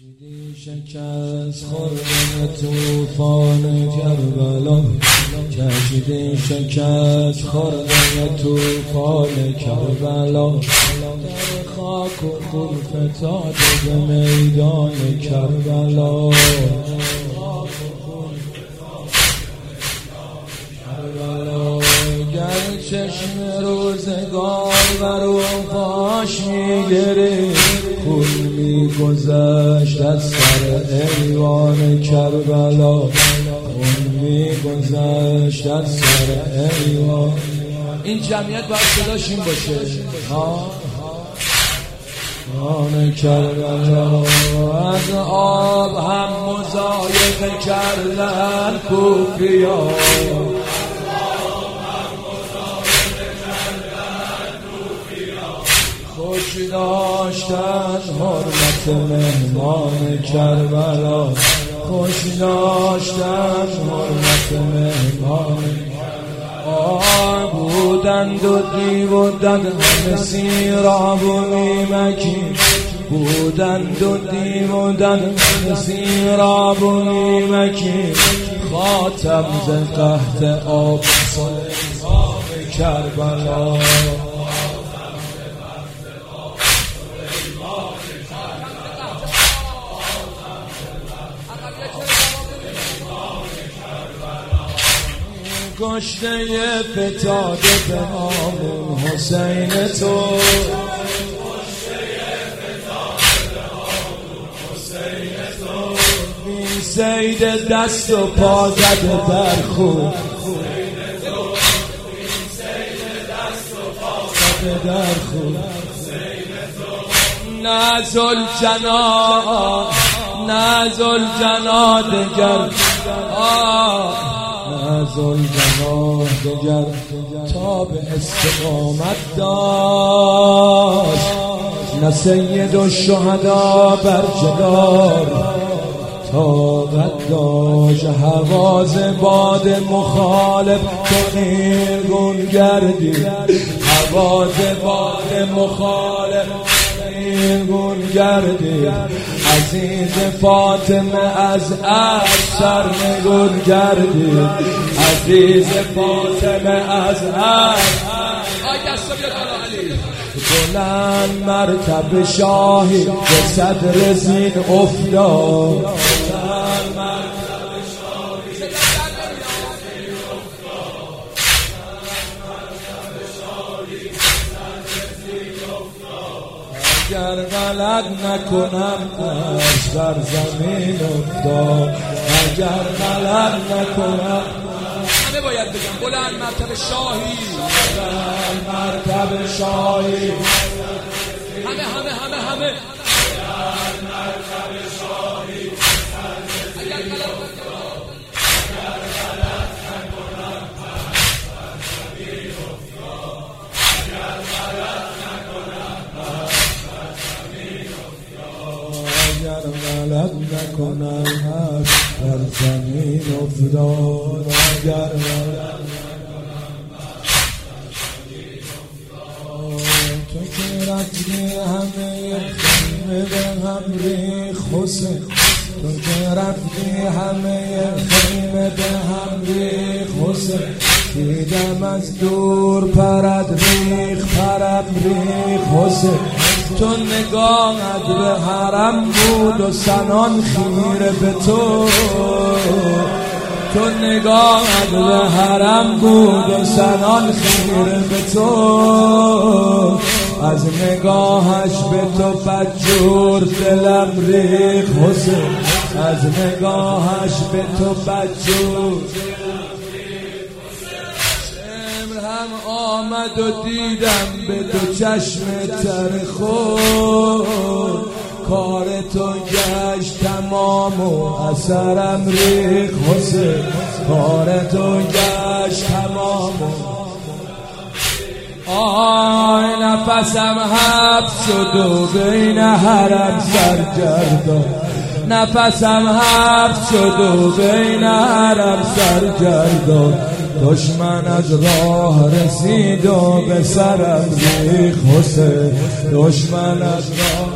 چشیدی شکست خوردن توفان کربلا، چشیدی شکست خوردن توفان کربلا، در خاک و خون فتاده به میدان کربلا. گر چشم روزگار برو پاش میگرفت، خون میگذشت از سر ایوان کربلا، خون میگذشت از سر ایوان. این جمعیت باید صداش این باشه. ایوان کربلا از آب هم مضایقه کردن کوفیان، خوش داشتن حرمت مهمان کربلا، خوش داشتن حرمت مهمان. بودند و دیودند همه سیراب و نیمکی، بودند و دیودند همه سیراب و نیمکی، خاتم ز قحط آب سلیمان کربلا. کشته فتاده به نام حسین تو، بی صید دست و پا زده در خون، در خون. نه زلجنا نه زلجنا دگر، زلجنا دگر تا به استقامت داشت، نه سید الشهدا بر جدار طاقت داشت. حواز باد مخالف تو نیرگون گردی، حواز باد مخالف نیرگون گردی. عزیز فاطمه از سر نگون گردی، عزیز فاطمه از بلند مرتب شاهی به صدر زین افتاد، اگر غلط نکنم دست بر زمین افتاد، اگر غلط نکنم. همه باید بگم بلند مرتب شاهی، بلند مرتب شاهی، همه همه همه همه بلند مرتب شاهی. اگر غلط نکنم اگر غلط نکنم هست بر زمین افتاد، اگر غلط نکنم تو که رفتی همه خیمه به هم ریخ حسین، تو که رفتی همه خیمه به هم ریخ حسین. دیدم از دور پرد ریخ پرد ریخ حسین، تو نگاهت به حرم بود و سنان خیره به تو، تو نگاهت به حرم بود و سنان خیره به تو. از نگاهش به تو بدجور دلم ریخ حسین، از نگاهش به تو بدجور. هم آمد و دیدم به دو چشم تر خود، کار تو گشت تمام و اثرم ریخ حسین، کار تو گشت تمام و نفسم حبس شد و بین حرم سرگردان، نفسم حبس شد و بین حرم سرگردان. دشمن از راه رسید و به سرم ریخت حسین، دشمن از راه